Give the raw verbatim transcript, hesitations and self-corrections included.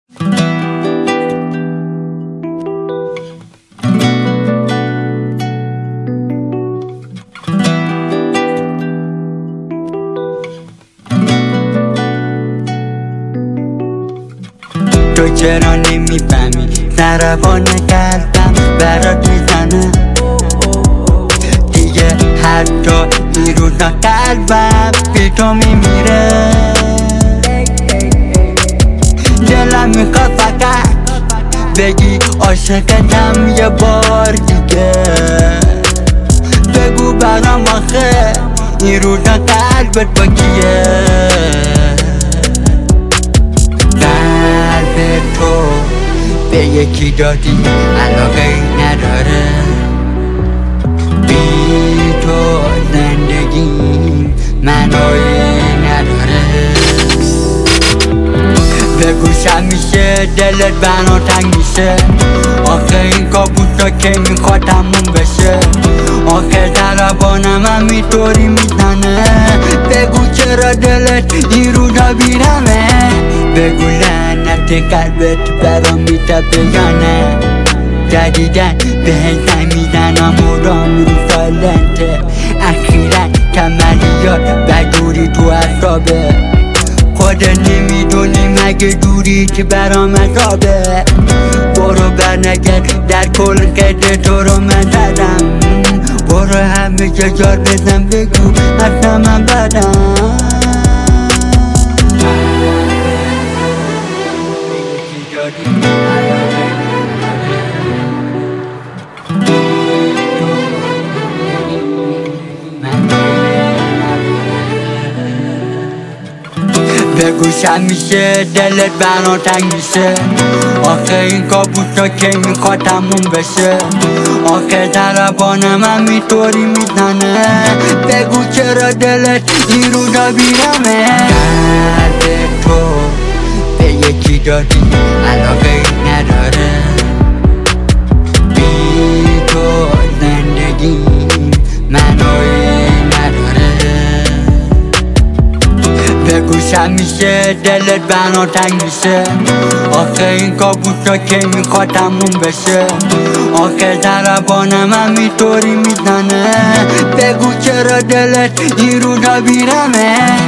تو چرا نمیفهمی ضربان قلبم برات میزنه دیگه، حتی این روزا قلبم بی تو میمیره. دلم میخواد فقط بگی عاشقتم یه بار دیگه. بگو برام آخه این روزا قلبت با کیه؟ قلب تو به یکی دادی علاقه ای نداره، بی تو زندگی معنایی نداره. بگوشم میشه دلت بنا تنگ میشه، آخه این کابوسا که میخواد تموم بشه. آخه ضربانم هم اینطوری میزنه، بگو چرا دلت این روزا بیرمه. بگو لعنت قلبت برام میتپه یا نه. جدیدن بهت نمیزنم و رام رو سالنته، اخیرا کمالیات بدوری تو اعصابه. خودت نمیدونی مگه دوری که برام عذابه. برو برنگرد در کل قد تو رو من زدم، برو همه جا جار بزن بگو اصلا من بدم. بگوشم میشه دلت بنا تنگ میشه، آخه این کابوسا که میخواد تموم بشه. آخه ضربانم هم اینطوری میزنه، بگو چرا دلت این روزا بیرمه. قلب تو به یکی دادی علاقه ای نداره، بی تو زندگی معنایی نداره. بگوشم میشه دلت بنا تنگ میشه، آخه این کابوسا که میخواد تموم بشه. آخه ضربانم هم اینطوری میزنه، بگو چرا دلت این روزا بیرمه.